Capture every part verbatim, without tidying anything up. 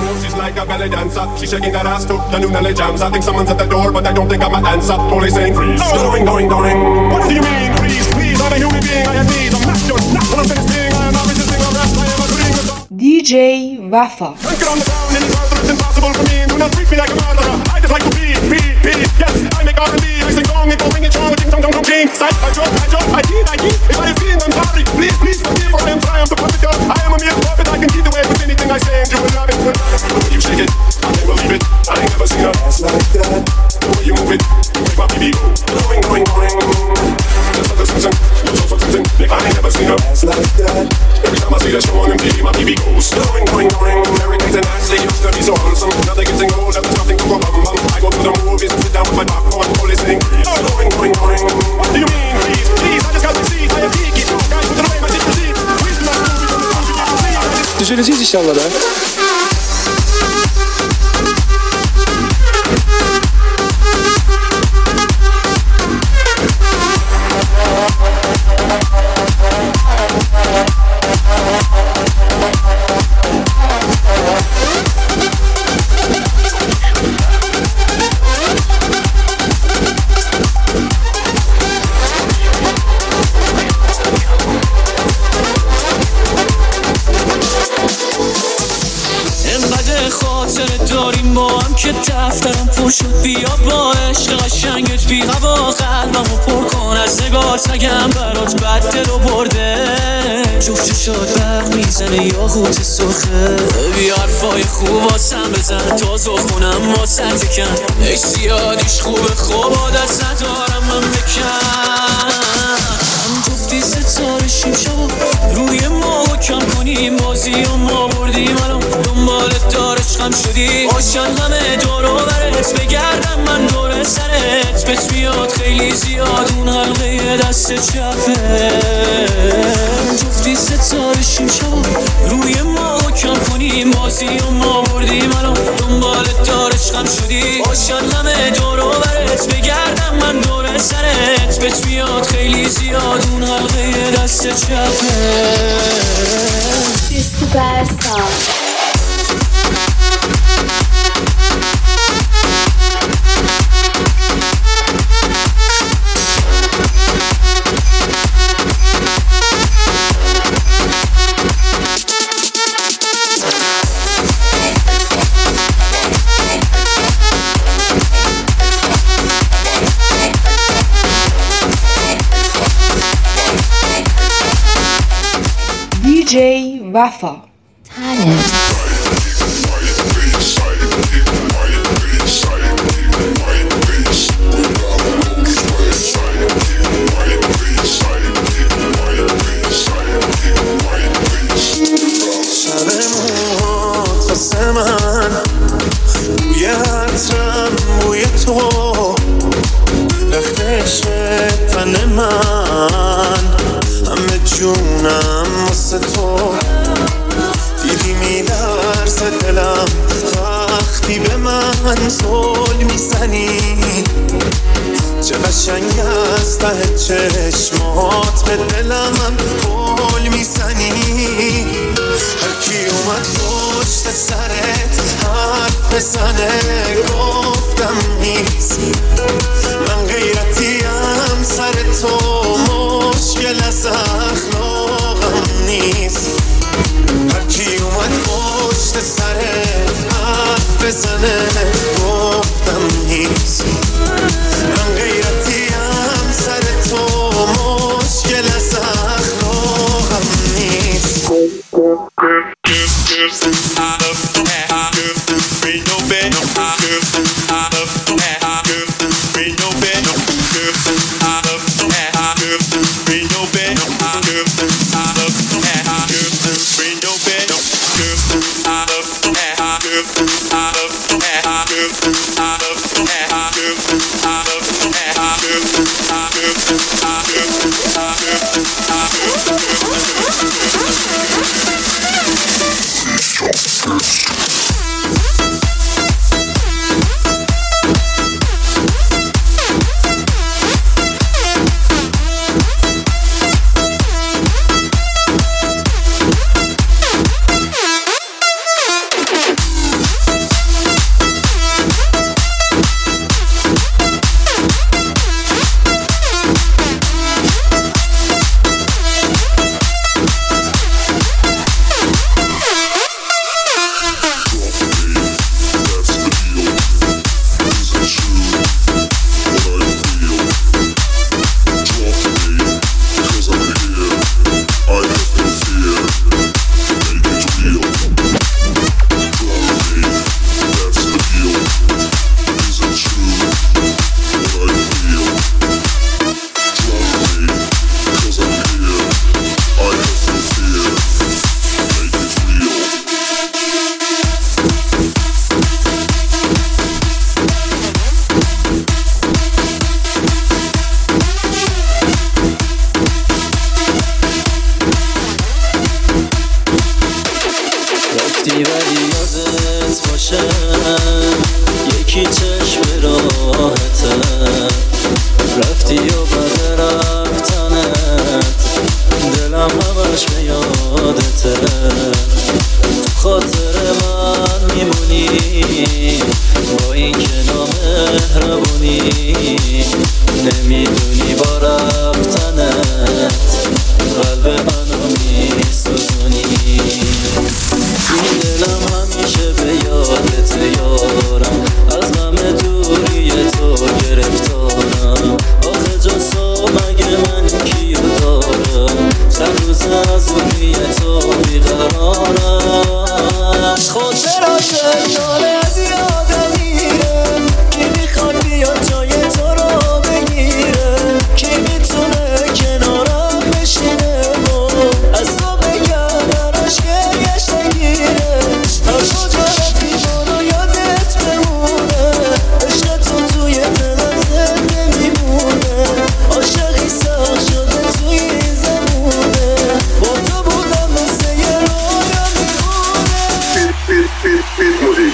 She's like a belly dancer. She's shaking that ass to the new Nelly jams. I think someone's at the door, but I don't think I'm an answer. Only saying freeze. Going, going, going. What do you mean, freeze, please? I'm a human being. I have needs. I'm not your, not what I'm finished being. I am not resisting arrest. I am agreeing with the دی جی Wafa. Can't get on the ground any further. It's impossible for me. Do not treat me like a murderer. I just like to be, be, be. Yes, I make R and B. I sing gong and going and chong and ching chong chong chong ching. Sight, I joke, I joke, I eat, I eat. If I have been, I'm sorry. Please, please forgive, for I am trying to put it down. I am a mere puppet. I can get away with anything I say, and you will love it. The way you shake it, I can't believe it. I ain't never seen a ass like that. The way you move it, you make my baby go. Going, going, going. Just like a Simpson, you're so so Simpson. Nick, I ain't never seen a ass like that. Every time I see the show on M T V, my baby goes. Going, going, going. Everything's an ass. They used to be so wholesome. Now they're getting old, and there's nothing to go bum bum. I go to the movies and sit down with my popcorn, only saying freeze. Going, going, going. What do you mean, please, please? I just got to see. I am geeky. Guys, put it away, my sister, please. Please do not move it on the movie. We zullen zien inşallah da. که دفترم پر شد بیا با عشق قشنگت بی هوا قلبمو پر کن از نگاهت نگم برات بد دل و برده جفت شد برق میزنه یا غوت سرخه بیا حرفای خوب واسم بزن تا زخونم واسه تکن ای زیادیش خوبه خوب عادت ندارم من بکن جفتی ستاره شیم شبا روی ما کم کنیم بازی و ما بردیم الان دنبالت دار عشقم شدی عاشق همه دور و برت بگردم من دور سرت بهت میاد خیلی زیاد اون حلقه دست چپه جفتی ستاره شیم شبا روی ما کم کنیم بازی و ما بردیم الان دنبالت دار عشقم شدی عاشق همه دور و برت بگردم من دور سرت بهت میاد خیلی زیاد اون حلقه دست چپه Superstar. دی جی Wafa. Talent. بوی عطرم بوی تو لختش تن من همه جونم واسه تو دیدی میلرزه دلم وقتی به من زل میزنی چه قشنگ از ته چشمات به دلم پل میزنی هر کی اومد پشت سرت حرف بزنه گفتم نیست من غیرتیم سر تو مشکل از اخلاقم نیست هر کی اومد پشت سرت حرف بزنه گفتم نیست من غیرتیم سر تو مشکل از اخلاقم نیست Strong. رفتی ولی یادت باشه یکی چشم راحته رفتی و بعد رفتنت دلم همش به یادته خاطر من میمونی با این که نامهربونی نمیدونی با رفتنت قلب منو میسوزونی این دلم همیشه به یادت یارم از غم دوری تو گرفتارم آخه جاسا مگه من کیو دارم چند روز از روی تو بیقرارم خاطرات ناله از یادم میره کی میخواد بیاد جای تو رو بگیره کی میتونه کنارم بشینه و از تو بگم براش گریش نگیره هر کجا رفتی برو یادت بمونه عشق تو توی دلم زنده میمونه عاشقی سخت شده توی این زمونه با تو بودم مثل یه رویا میمونه بیل بیل بیل موری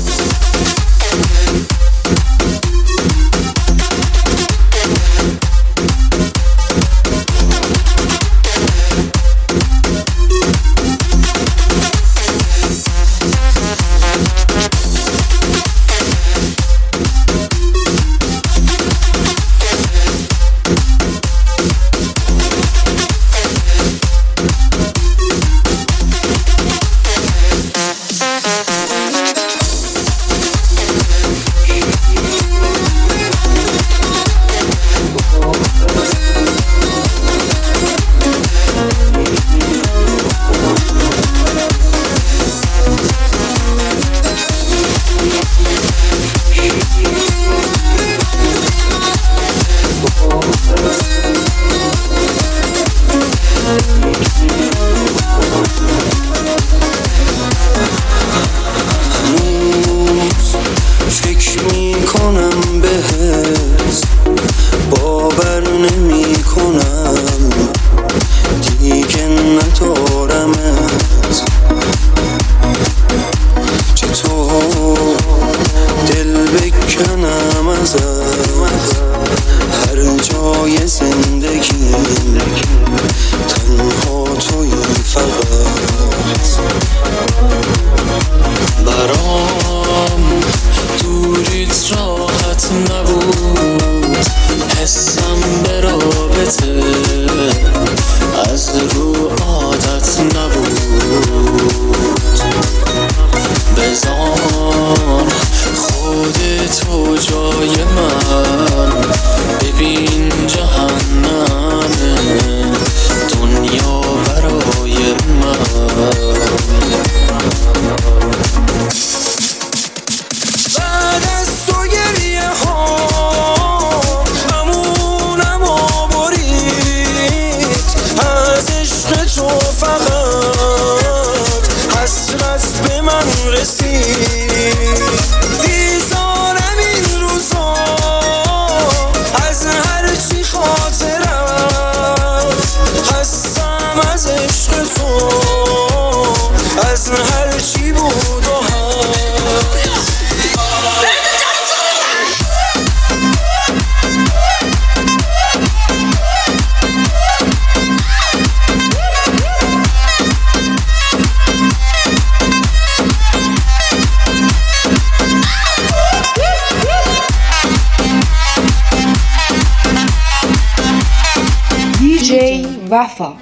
دی جی وفا.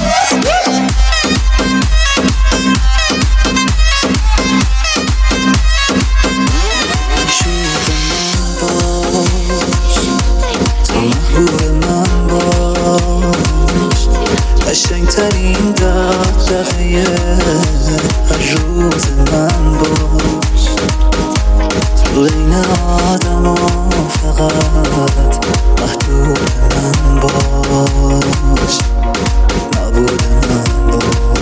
قشنگترین دغدغه هر روز من باش بین آدم و فقط محبوب من باش محبوب من باش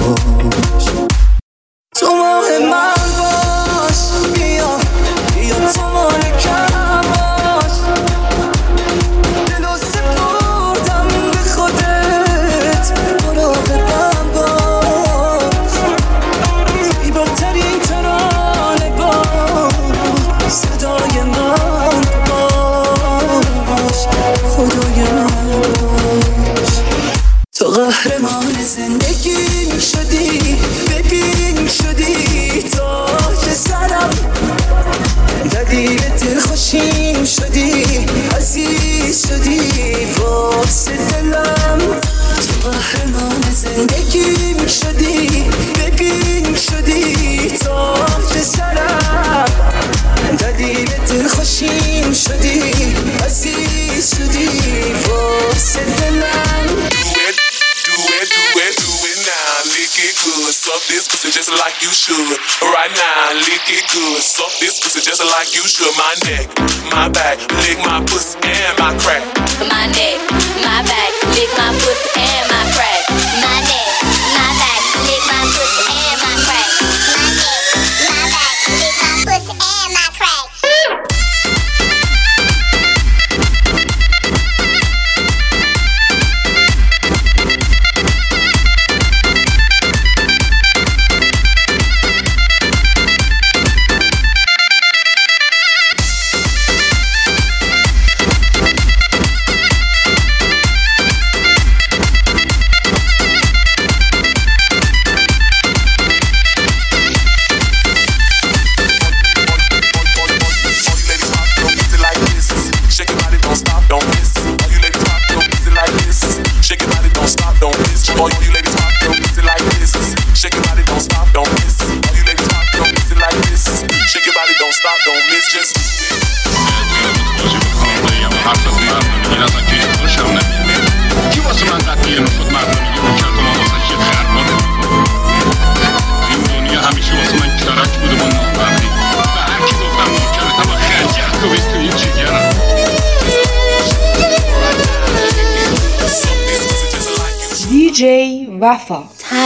should. Right now, lick it good. Suck this pussy just like you should. My neck, my back, lick my pussy and my crack. My neck, my back, lick my pussy and my crack. My neck, my back, lick my pussy and my crack. My neck, my back, lick my pussy and my crack. دی جی وفا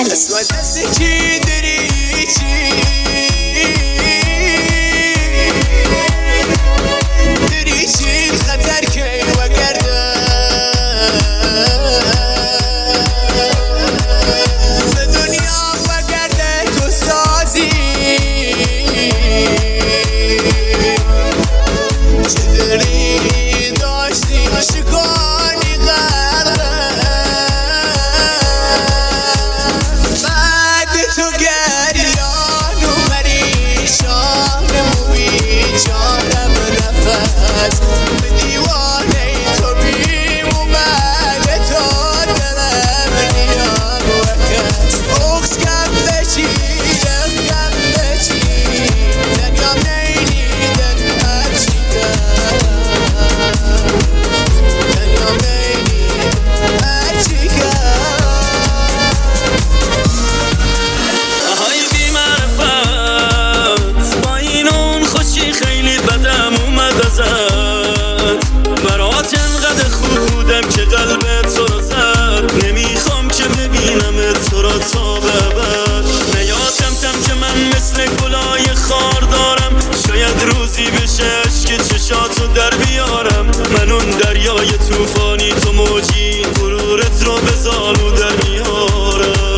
برات انقدر خودم که قلبت تو رو زد، نمیخوام که ببینم تو رو تا ببر. نیاتم تم که من مثل گلای خار دارم، شاید روزی بشه عشق چشاتو در بیارم. من اون دریای توفانی تو موجی، غرورت رو به زانو در میارم.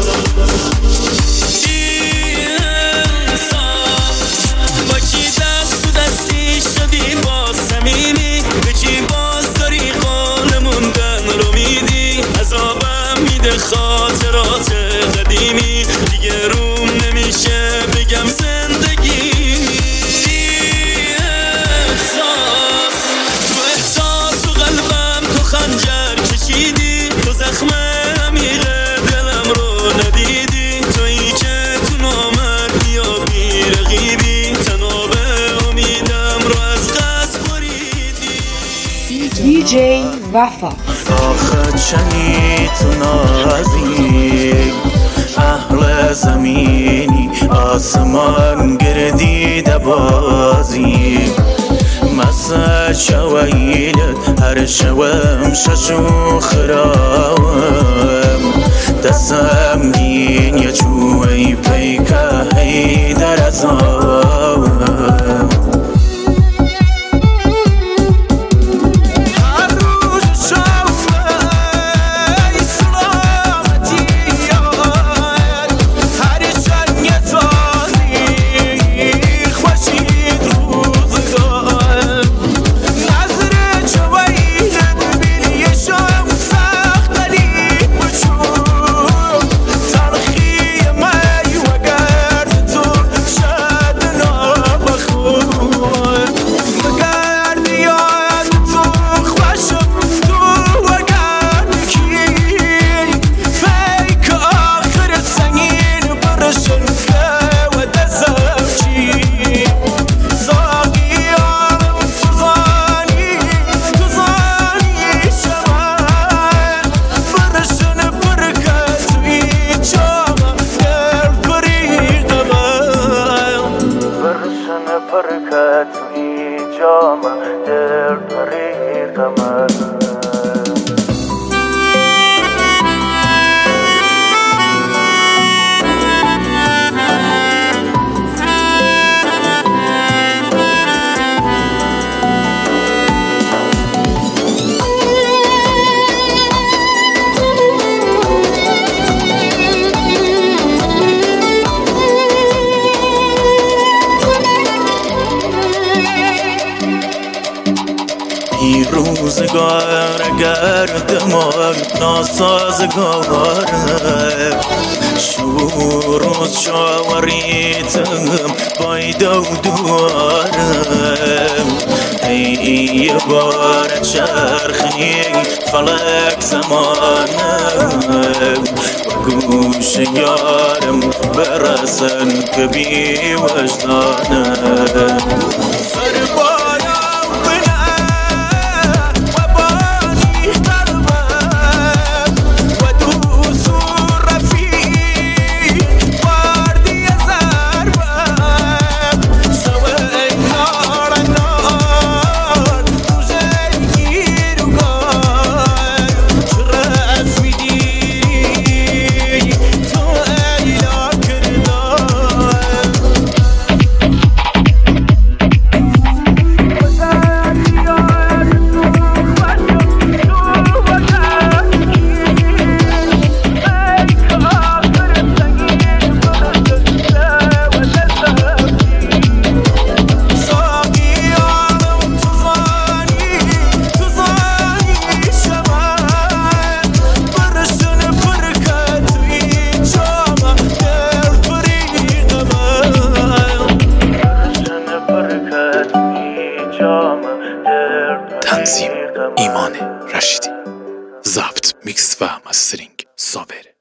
خاطرات قدیمی دیگه روم نمیشه بگم زندگی. احساس تو احساس و قلبم تو خنجر کشیدی، تو زخم عمیق دلم رو ندیدی. تویی که تو نامت یا بی رقیبی، تناب امیدم رو از قصد بریدی. دی جی وفا آخه چنی تو نازی، اهل زمینی آسمان گردیده بازی. مسا شویلت هر شوم ششو خراوم، دستم گین یا چوی پیکه هی در ازاوم. روزگار گردمان ناسازگاره شور روز شاوریتم بایدو دوارم ای بار چرخی فلک زمانم و گوش یارم برسن که بی وجدانم تنظیم ایمان رشیدی، ضبط میکس و مسترینگ صابر.